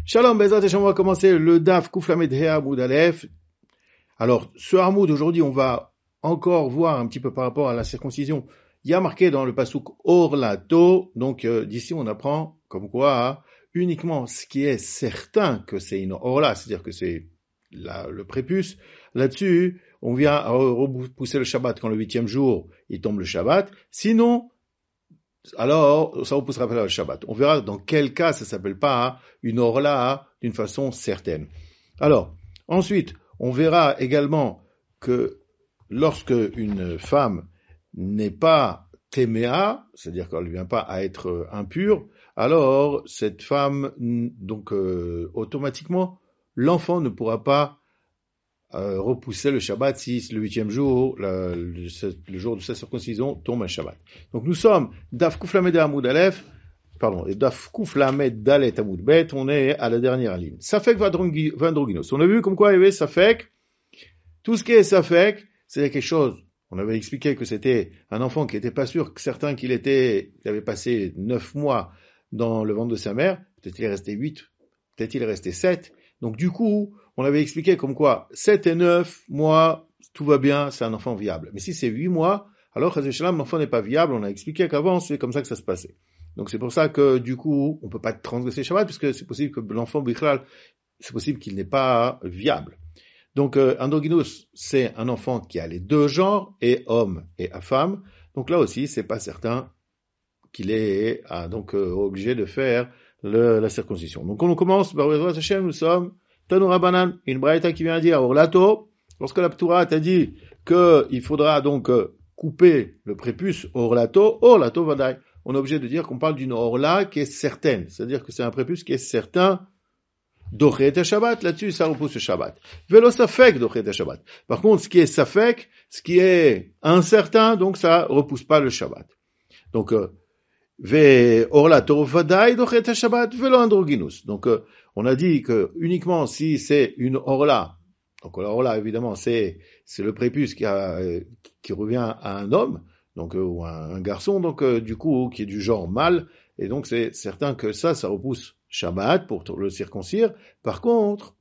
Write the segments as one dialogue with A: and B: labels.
A: Shalom, Bezat Hashem, on va commencer le Daf Kouflamed He Hamoud Aleph. Alors, ce Hamoud, aujourd'hui, on va encore voir un petit peu par rapport à la circoncision. Il y a marqué dans le pasuk Orlato, donc d'ici on apprend comme quoi uniquement ce qui est certain que c'est une Orla, c'est-à-dire que c'est le prépuce. Là-dessus, on vient repousser le Shabbat quand le 8e jour, il tombe le Shabbat. Sinon, alors, ça repoussera pas le Shabbat. On verra dans quel cas ça s'appelle pas une orla d'une façon certaine. Alors, ensuite, on verra également que lorsque une femme n'est pas téméa, c'est-à-dire qu'elle ne vient pas à être impure, alors cette femme, donc automatiquement, l'enfant ne pourra pas repousser le Shabbat si le 8e jour, le jour de sa circoncision, tombe un Shabbat. Donc nous sommes Daf Kouflamed Hamoud Aleph, et Daf Kouflamed Dalet Hamoud Bet, on est à la dernière ligne. Safek Vandroginos. On a vu comme quoi il y avait Safek. Tout ce qui est Safek, c'est quelque chose. On avait expliqué que c'était un enfant qui n'était pas sûr, certain qu'il avait passé 9 mois dans le ventre de sa mère. Peut-être il est resté 8, peut-être il est resté 7. Donc du coup, on avait expliqué comme quoi 7 et 9 mois, tout va bien, c'est un enfant viable. Mais si c'est 8 mois, alors l'enfant n'est pas viable. On a expliqué qu'avant, c'est comme ça que ça se passait. Donc c'est pour ça que du coup, on peut pas transgresser Shabbat, puisque c'est possible que l'enfant Bichlal, c'est possible qu'il n'est pas viable. Donc androgynous, c'est un enfant qui a les deux genres, et homme et à femme. Donc là aussi, c'est pas certain qu'il est obligé de faire la circoncision. Donc on commence, nous sommes Tanoura Banan, une braïta qui vient dire Orlato, lorsque la Ptoura t'a dit qu'il faudra donc couper le prépuce Orlato Vadaï. On est obligé de dire qu'on parle d'une Orla qui est certaine, c'est-à-dire que c'est un prépuce qui est certain d'Ochet et Shabbat, là-dessus ça repousse le Shabbat. Velo Safek d'Ochet et Shabbat. Par contre, ce qui est Safek, ce qui est incertain, donc ça repousse pas le Shabbat. Donc, Orlato Vadaï d'Ochet et Shabbat, Velo Androginus. Donc, on a dit que uniquement si c'est une orla, donc la orla évidemment c'est le prépuce qui revient à un homme, donc ou à un garçon, donc du coup qui est du genre mâle, et donc c'est certain que ça repousse Shabbat pour le circoncire. Par contre,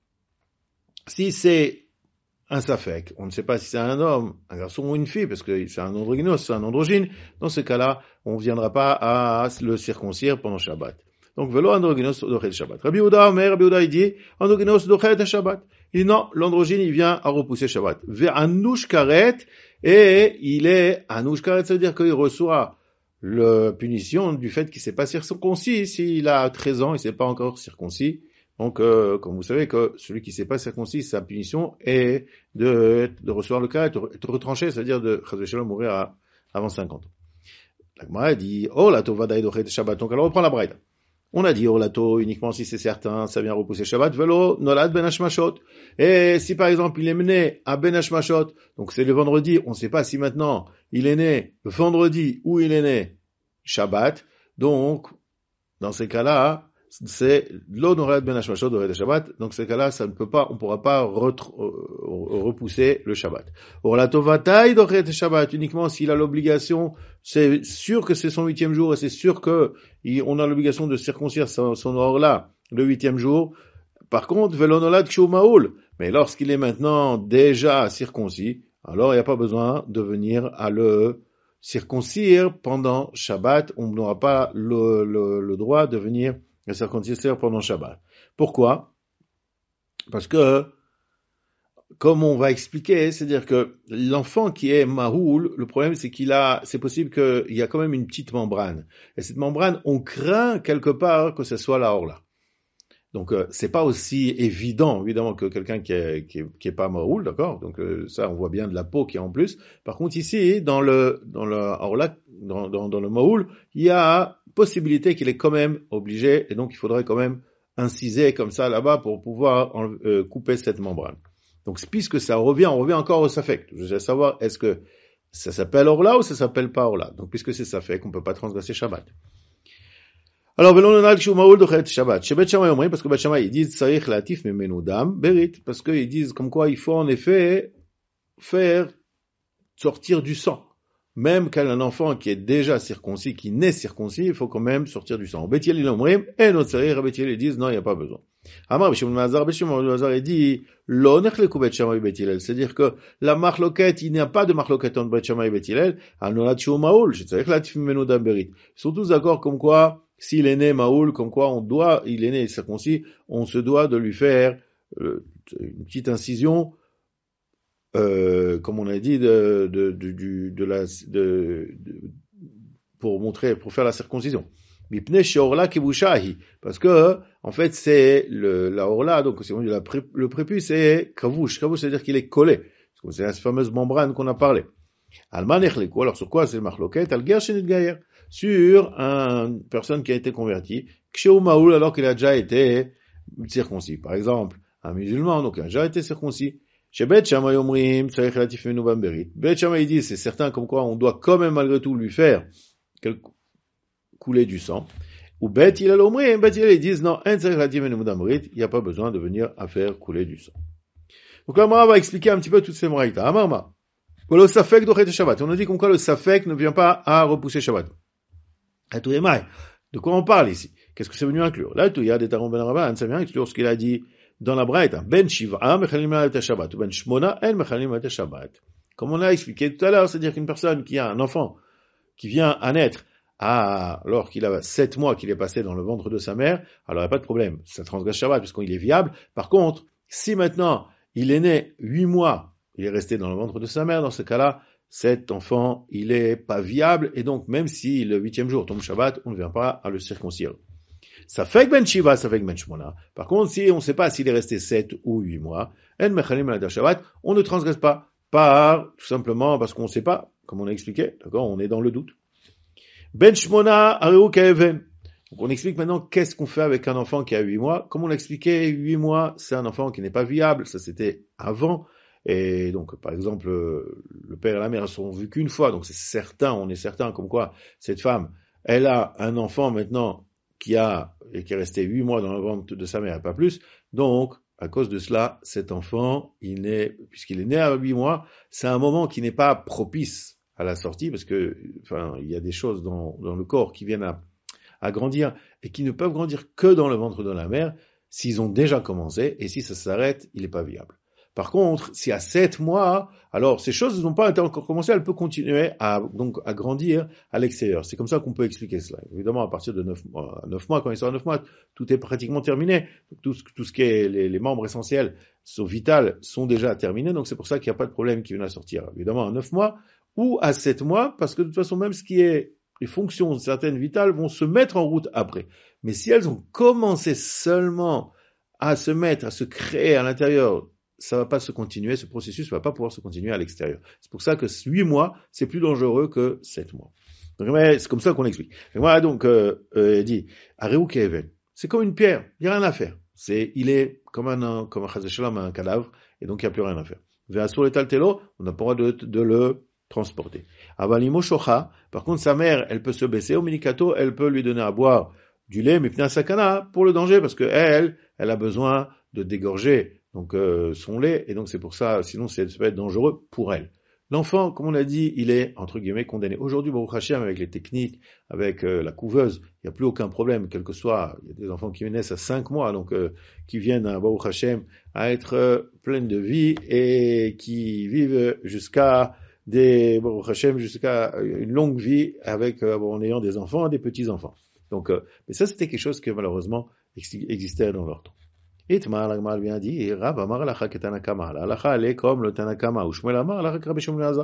A: si c'est un safek, on ne sait pas si c'est un homme, un garçon ou une fille, parce que c'est un androgynos, c'est un androgyne, dans ce cas-là, on ne viendra pas à le circoncire pendant Shabbat. Donc, velo androgynos dochet Shabbat. Rabbi Yehuda, il dit, androgynos dochet Shabbat. Il dit non, l'androgyne, il vient à repousser Shabbat. Ve'anouch karet, et il est anouch karet, ça veut dire qu'il reçoit la punition du fait qu'il ne s'est pas circoncis. S'il a 13 ans, il ne s'est pas encore circoncis. Donc, comme vous savez que celui qui ne s'est pas circoncis, sa punition est de recevoir le karet, de retrancher, c'est-à-dire de mourir avant 50 ans. La Gemara dit, oh, la tova daï dochet Shabbat. Donc, alors, on reprend la braïda. On a dit Orlato uniquement si c'est certain, ça vient repousser Shabbat. Velo nolad ben hashmashot. Et si par exemple il est né à ben hashmashot, donc c'est le vendredi, on ne sait pas si maintenant il est né vendredi ou il est né Shabbat. Donc dans ces cas-là, c'est lo nolad ben hashmashot de Shabbat. Donc ces cas-là, on pourra pas repousser le Shabbat. Orlato vataï dochet Shabbat uniquement s'il a l'obligation. C'est sûr que c'est son 8e jour et c'est sûr que on a l'obligation de circoncire son orla le 8e jour. Par contre, velonolad kshu maoul. Mais lorsqu'il est maintenant déjà circoncis, alors il n'y a pas besoin de venir à le circoncire pendant Shabbat. On n'aura pas le droit de venir le circoncire pendant Shabbat. Pourquoi? Parce que comme on va expliquer, c'est-à-dire que l'enfant qui est mahoul, le problème c'est possible qu'il y a quand même une petite membrane. Et cette membrane, on craint quelque part que ce soit la orla. Donc c'est pas aussi évident, évidemment, que quelqu'un qui est pas mahoul, d'accord? Donc ça, on voit bien de la peau qui est en plus. Par contre ici, dans le orla, dans le mahoul, il y a possibilité qu'il est quand même obligé, et donc il faudrait quand même inciser comme ça là-bas pour pouvoir couper cette membrane. Donc, puisque on revient encore au Safek. Je veux savoir, est-ce que ça s'appelle Orla ou ça s'appelle pas Orla? Donc, puisque c'est Safek, on peut pas transgresser Shabbat. Alors, Shabbat. Chez Bet Shammai, parce que Bet Shammai, ils disent, Sarich latif memenu dam berit, parce qu'ils disent comme quoi il faut en effet faire sortir du sang. même qu'un enfant qui est déjà circoncis, qui naît circoncis, il faut quand même sortir du sang. Beth Hillel omrim, et notre série, Beth Hillel disent, non, il n'y a pas besoin. Amar Bishimon Mazar, Bishimon Mazar, il dit, lo nechleku Bet Shammai Bet Hillel. C'est-à-dire que la marloquette, il n'y a pas de marloquette entre Bet Shammai et Bet Hillel, al nolad shu maoul, shetzarich latif mimenu dam berit. Ils sont tous d'accord comme quoi, s'il est né maoul, comme quoi il est né circoncis, on se doit de lui faire une petite incision, comme on a dit, pour faire la circoncision. Parce que, en fait, c'est la orla, donc c'est le prépuce, c'est kavouche. Kavouche, c'est-à-dire qu'il est collé. C'est la fameuse membrane qu'on a parlé. Alors sur quoi c'est le marloquet? Sur une personne qui a été convertie, maoul, alors qu'il a déjà été circoncis. Par exemple, un musulman, donc il a déjà été circoncis. Chez Bet Shammai omrim, tzarich latif mimenu dam berit. Bet Shammai dit, c'est certain comme quoi on doit quand même malgré tout lui faire couler du sang. Ou Bet Hillel omrim, Bet Hillel disent non, en tzarich latif mimenu dam berit, il n'y a pas besoin de venir à faire couler du sang. Donc là, Mara va expliquer un petit peu toutes ces moraïtas. Amarma. Le safek dochet Shabbat. On a dit comme quoi le safek ne vient pas à repousser Shabbat. De quoi on parle ici? Qu'est-ce que c'est venu inclure? Là, il y a des taron ben rabban, ça vient inclure ce qu'il a dit dans la braïta. Ben shiv'a mechalim al Shabbat, ou ben shmona en mechalim al Shabbat. Comme on a expliqué tout à l'heure, c'est-à-dire qu'une personne qui a un enfant qui vient à naître alors qu'il a 7 mois qu'il est passé dans le ventre de sa mère, alors il n'y a pas de problème. Ça transgresse Shabbat puisqu'il est viable. Par contre, si maintenant il est né 8 mois, il est resté dans le ventre de sa mère, dans ce cas-là, cet enfant, il est pas viable, et donc, même si le 8e jour tombe Shabbat, on ne vient pas à le circoncire. Ça fait que ben Shiva, ça fait que ben Shmona. Par contre, si on ne sait pas s'il est resté 7 ou 8 mois, en mechalim al Shabbat, on ne transgresse pas, tout simplement parce qu'on ne sait pas, comme on a expliqué, d'accord, on est dans le doute. Ben Shmona, areu kaeven. Donc, on explique maintenant qu'est-ce qu'on fait avec un enfant qui a 8 mois. Comme on l'a expliqué, 8 mois, c'est un enfant qui n'est pas viable, ça c'était avant. Et donc, par exemple, le père et la mère ne sont vus qu'une fois, donc on est certain comme quoi cette femme, elle a un enfant maintenant qui est resté 8 mois dans le ventre de sa mère et pas plus. Donc, à cause de cela, cet enfant, puisqu'il est né à 8 mois, c'est un moment qui n'est pas propice à la sortie, parce que, il y a des choses dans le corps qui viennent à grandir et qui ne peuvent grandir que dans le ventre de la mère s'ils ont déjà commencé, et si ça s'arrête, il n'est pas viable. Par contre, si à 7 mois, alors ces choses n'ont pas été encore commencé, elles peuvent continuer à grandir à l'extérieur. C'est comme ça qu'on peut expliquer cela. Évidemment, à partir de 9 mois, quand il sort à 9 mois, tout est pratiquement terminé. Tout ce qui est les membres essentiels, vitaux, sont déjà terminés. Donc c'est pour ça qu'il n'y a pas de problème qui viennent à sortir. Évidemment, à 9 mois ou à 7 mois, parce que de toute façon, même ce qui est les fonctions certaines vitales vont se mettre en route après. Mais si elles ont commencé seulement à se créer à l'intérieur, ça va pas se continuer, ce processus va pas pouvoir se continuer à l'extérieur. C'est pour ça que 8 mois, c'est plus dangereux que 7 mois. Donc, c'est comme ça qu'on explique. Et voilà, donc, il dit, Areu Keven, c'est comme une pierre, il n'y a rien à faire. Il est comme un cadavre, et donc il n'y a plus rien à faire. Ve'asur et taltelo, on n'a pas le droit de le transporter. Avalimo shocha, par contre, sa mère, elle peut se baisser, au minikato, elle peut lui donner à boire du lait, mais pna sakana, pour le danger, parce que elle a besoin de dégorger donc son lait, et donc c'est pour ça, sinon ça peut être dangereux pour elle. L'enfant, comme on l'a dit, il est entre guillemets condamné. Aujourd'hui, Baruch Hashem, avec les techniques, avec la couveuse, il n'y a plus aucun problème, quel que soit. Il y a des enfants qui naissent à 5 mois, donc qui viennent à Baruch Hashem à être pleins de vie et qui vivent jusqu'à Baruch Hashem, jusqu'à une longue vie en ayant des enfants et des petits enfants. Donc, mais ça, c'était quelque chose que malheureusement existait dans leur temps. Et la Gemara vient dire, Rav amar alacha que Tanakama. La halacha elle est comme le Tanakama, ou Shmuel amar alacha que Rabbi Shmuel Elazar.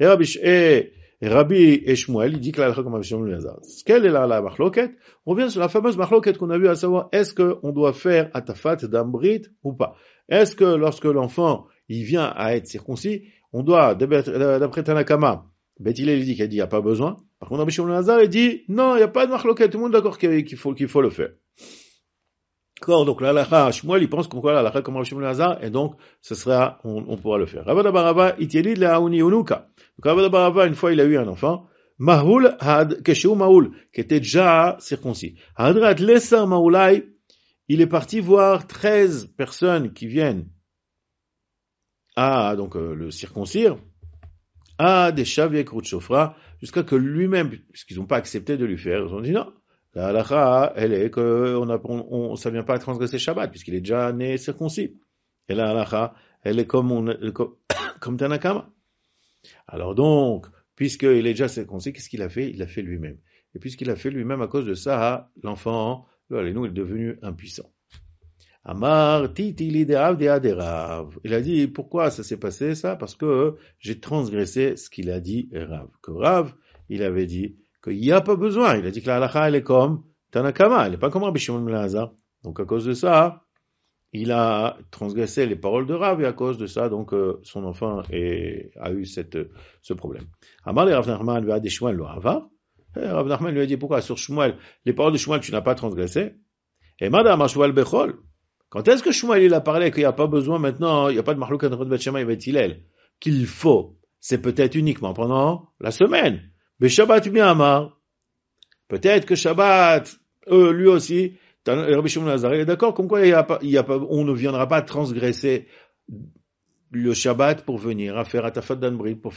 A: Et Rabbi et Shmuel, il dit que la halacha comme Rabbi Shmuel Elazar. Quelle est la machloket? On revient sur la fameuse machloket qu'on a vue, à savoir, est-ce qu'on doit faire atafat d'ambrit ou pas? Est-ce que lorsque l'enfant, il vient à être circoncis, on doit, d'après Tanakama, Bet Hillel dit qu'il n'y a pas besoin. Par contre, Rabbi Shmuel Elazar, il dit, non, il n'y a pas de machloket, tout le monde est d'accord qu'il faut le faire. D'accord, donc l'alacha, Shmuel, il pense qu'on voit l'alacha comme Rabbi Shmuel Elazar, et donc, on pourra le faire. Rabbi Barava, itielid le'auni unuka. Donc, Rabbi Barava, une fois, il a eu un enfant, Mahul Keshu Mahul, qui était déjà circoncis. Hadrat Lesa Mahulai, il est parti voir 13 personnes qui viennent le circoncire, à des shaviek shofra, jusqu'à que lui-même, puisqu'ils n'ont pas accepté de lui faire, ils ont dit non. La halakha, elle est que ça vient pas à transgresser Shabbat, puisqu'il est déjà né circoncis. Et la halakha, elle est comme Tanakama. Alors donc, puisqu'il est déjà circoncis, qu'est-ce qu'il a fait? Il l'a fait lui-même. Et puisqu'il l'a fait lui-même, à cause de ça, l'enfant, nous, est devenu impuissant. Amar titili de Rav. Il a dit, pourquoi ça s'est passé ça? Parce que j'ai transgressé ce qu'il a dit Rav. Que Rav, il avait dit qu'il n'y a pas besoin. Il a dit que la halakha, elle est comme Tanakama, elle n'est pas comme Rabbi Shimon ben Elazar. Donc à cause de ça, il a transgressé les paroles de Rav, et à cause de ça, donc son enfant a eu ce problème. Amar le Rav Nachman va des Shmuel lo Ava. Rav Nachman lui a dit, pourquoi sur Shmuel, les paroles de Shmuel, tu n'as pas transgressé? Et Madame Shmuel Bechol. Quand est-ce que Shmuel il a parlé qu'il n'y a pas besoin maintenant, il n'y a pas de marlouk entre Bet Shammai et Bet Hillel, qu'il faut, c'est peut-être uniquement pendant la semaine. Mais Shabbat bien Amar. Peut-être que Shabbat, lui aussi, Rabbi Shimon ben Elazar, il est d'accord, comme quoi on ne viendra pas transgresser le Shabbat pour venir à faire Atafat d'Anbrit, pour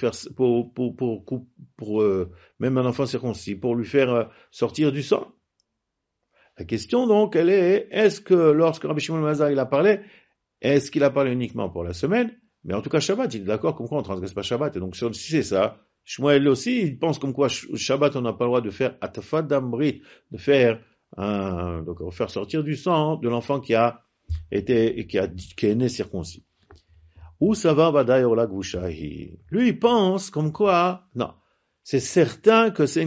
A: même un enfant circoncis, pour lui faire sortir du sang. La question donc, elle est, est-ce que lorsque Rabbi Shimon ben Elazar il a parlé, est-ce qu'il a parlé uniquement pour la semaine? Mais en tout cas, Shabbat, il est d'accord, comme quoi on ne transgresse pas Shabbat. Et donc, si c'est ça, Shmuel aussi, il pense comme quoi Shabbat, on n'a pas le droit de faire Atafat d'Amrit, de faire donc faire sortir du sang de l'enfant qui est né circoncis. Où ça va, Badaï Orla Gvushahi? Lui, il pense comme quoi, non. C'est certain que c'est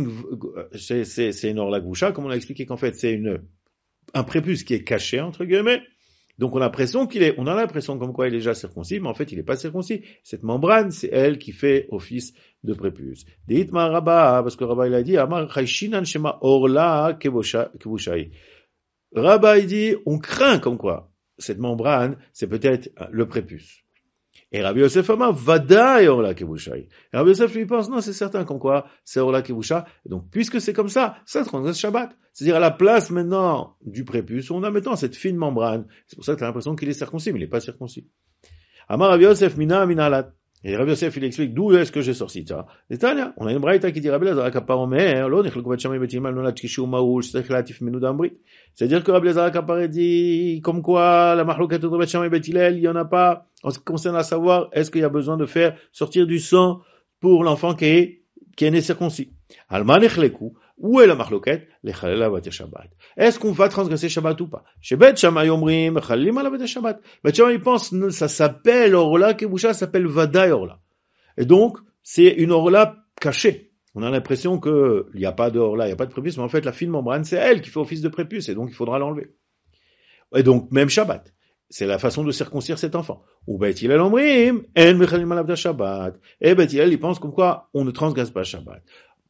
A: une Orla Gvusha, comme on a expliqué qu'en fait, c'est un prépuce qui est caché, entre guillemets. Donc on a l'impression comme quoi il est déjà circoncis, mais en fait il n'est pas circoncis. Cette membrane, c'est elle qui fait office de prépuce. Deitma Rabba, parce que Rabba il a dit, Amar Chayshinan Shema Orla Kevushai. Rabba il dit, on craint comme quoi cette membrane, c'est peut-être le prépuce. Et Rabbi Yosef Amar Vadaï Orla Kevushai. Et Rabbi Yosef lui pense, non, c'est certain comme quoi c'est Orla Kevusha. Donc puisque c'est comme ça transgresse Shabbat. C'est-à-dire à la place maintenant du prépuce, on a maintenant cette fine membrane. C'est pour ça que tu as l'impression qu'il est circoncis, mais il n'est pas circoncis. Amar Rabbi Yosef Minalat. Et Rabbi Yosef, il explique d'où est-ce que j'ai sorti ça. Détail, on a une braïta qui dit Rabbi Lazar Kapar Omer, lo nechel kovet shamay betimal no latkishu maul shtek latif minu d'ambrit. C'est-à-dire que Rabbi Lazar Kapar dit comme quoi la mahloukat de Bet Shammai et Bet Hillel, il y en a pas en ce qui concerne à savoir est-ce qu'il y a besoin de faire sortir du sang pour l'enfant qui est né circoncis. Alma nechleku. Où est la mahlouket? Lechalel avat Shabbat. Est-ce qu'on va transgresser Shabbat ou pas? Chez Bet Shammai omrim chalim alavat Shabbat. Bet Shammai il pense ça s'appelle orla kebusha, ça s'appelle vadaï orla. Et donc c'est une orla cachée. On a l'impression que il n'y a pas de orla, il n'y a pas de prépuce, mais en fait la fine membrane c'est elle qui fait office de prépuce et donc il faudra l'enlever. Et donc même Shabbat. C'est la façon de circoncire cet enfant. Ou Bet Hillel omrim en mechalim alavat Shabbat. Et Bet Hillel il pense comme quoi on ne transgresse pas Shabbat.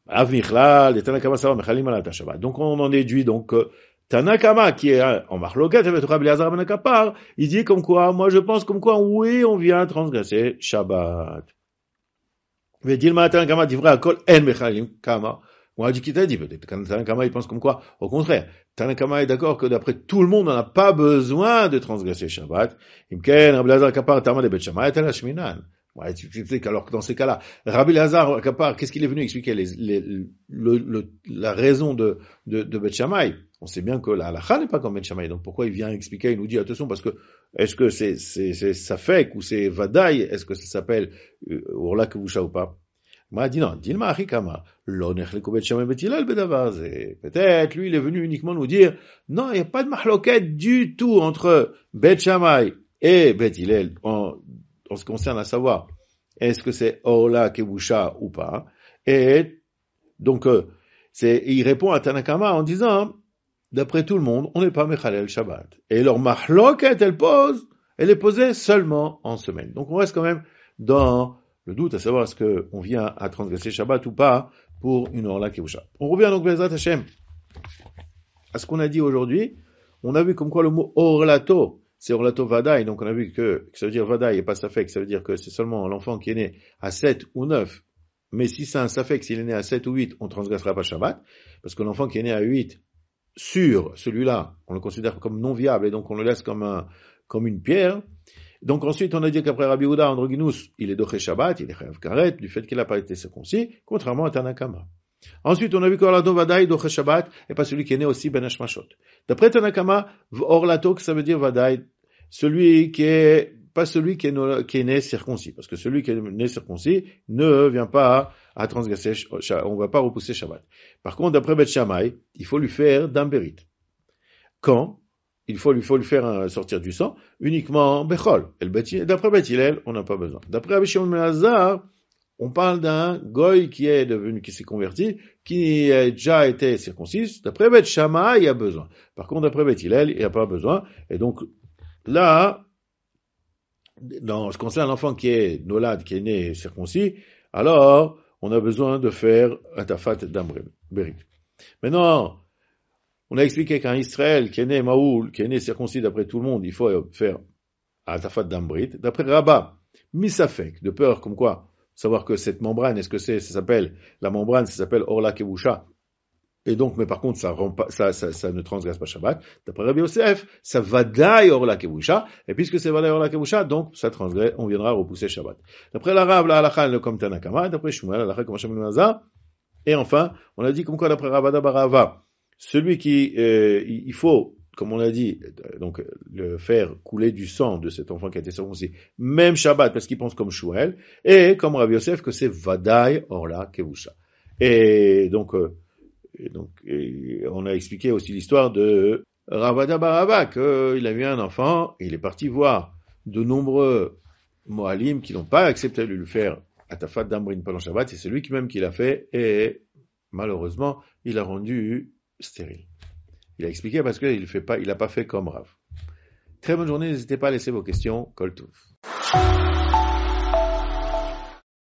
A: Donc on en déduit donc Tanakama qui est en marloquette avec Rabbi Elazar ben Kapar, il dit comme quoi, moi je pense comme quoi oui on vient transgresser Shabbat. Mais Dilma Tanakama dit vrai à kol en mechalim kama. On a dit qu'il t'a dit peut-être Tanakama il pense comme quoi, au contraire, Tanakama est d'accord que d'après tout le monde on n'a pas besoin de transgresser Shabbat. Imken Rabbi Elazar Kapar tama de Bet Shammai tel Shminan. Ouais, tu sais qu'alors que dans ces cas-là, Rabbi Elazar Kapar, qu'est-ce qu'il est venu expliquer la raison de Bet Shammai? On sait bien que la halakha n'est pas comme Bet Shammai, donc pourquoi il vient expliquer, il nous dit attention parce que est-ce que c'est safek ou c'est vadaï, est-ce que ça s'appelle orla kevusha ou pas? Moi dit non, dilma achikama, lo nechleku Bet Shammai Bet Hillel bedavar. Peut-être lui il est venu uniquement nous dire non, il n'y a pas de mahloket du tout entre Bet Shammai et Bet Hillel en ce qui concerne à savoir, est-ce que c'est Orla Kevusha ou pas? Et donc, il répond à Tanakama en disant, d'après tout le monde, on n'est pas Mechalel Shabbat. Et leur mahloket, elle est posée seulement en semaine. Donc on reste quand même dans le doute à savoir est-ce qu'on vient à transgresser Shabbat ou pas pour une Orla Kevusha. On revient donc, Bezrat Hashem, à ce qu'on a dit aujourd'hui. On a vu comme quoi le mot Orlato, c'est Orlato Vadaï, donc on a vu que ça veut dire Vadaï et pas Safek, ça veut dire que c'est seulement l'enfant qui est né à 7 ou 9, mais si c'est un Safek, s'il est né à 7 ou 8, on transgressera pas Shabbat, parce que l'enfant qui est né à 8, sur celui-là, on le considère comme non viable, et donc on le laisse comme une pierre, Donc ensuite, on a dit qu'après Rabbi Yehuda, Androginus, il est doché Shabbat, il est chayav karet, du fait qu'il n'a pas été circoncis, contrairement à Tanakama. Ensuite, on a vu qu'Orlato Vadaï doché Shabbat, et pas celui qui est né aussi Ben Hashmashot. D'après Tanakama, Orlato, ça veut dire Vadaï, pas celui qui est né circoncis, parce que celui qui est né circoncis ne vient pas à transgresser, on ne va pas repousser Shabbat. Par contre, d'après Beth Shammai, il faut lui faire d'Amberit. Quand? Il faut lui faire sortir du sang, uniquement Bechol. D'après Beth Hillel, on n'a pas besoin. D'après Rabbi Shimon ben Elazar, on parle d'un goy qui s'est converti, qui a déjà été circoncis. D'après Beth Shammai, il y a besoin. Par contre, d'après Beth Hillel, il n'y a pas besoin. Et donc, là, dans ce qui concerne l'enfant qui est nolad, qui est né circoncis, alors, on a besoin de faire un tafat d'Amberit. Maintenant, on a expliqué qu'un Israël qui est né Maoul, qui est né circoncis d'après tout le monde, il faut faire un tafat d'Ambrit. D'après Rabat, misafek, de peur comme quoi, savoir que cette membrane, la membrane, ça s'appelle Orla Kevusha. Et donc, mais par contre, ça ne transgresse pas Shabbat. D'après Rabbi Yosef, ça vadaï Orla Kevusha. Et puisque c'est vadaï Orla Kevusha, donc, ça transgresse, on viendra repousser Shabbat. D'après l'Arabe, la halakha, le comme Tanakama. D'après Shmuel, la halakha, comme Hashem Mazar. Et enfin, on a dit comme quoi d'après Rabada Barava, celui qui, il faut, comme on a dit, donc, le faire couler du sang de cet enfant qui a été circoncis, même Shabbat, parce qu'il pense comme Shmuel, et comme Rabbi Yosef, que c'est Vadaï Orla Kevusha. Et donc, on a expliqué aussi l'histoire de Ravada Barava, qu'il a eu un enfant, et il est parti voir de nombreux Mohalim qui n'ont pas accepté de lui faire Atafat d'Ambrin pendant Shabbat, et c'est lui même qui l'a fait, et malheureusement, il a rendu stérile. Il a expliqué parce qu'il n'a pas fait comme Rav. Très bonne journée, n'hésitez pas à laisser vos questions. Kol Tov.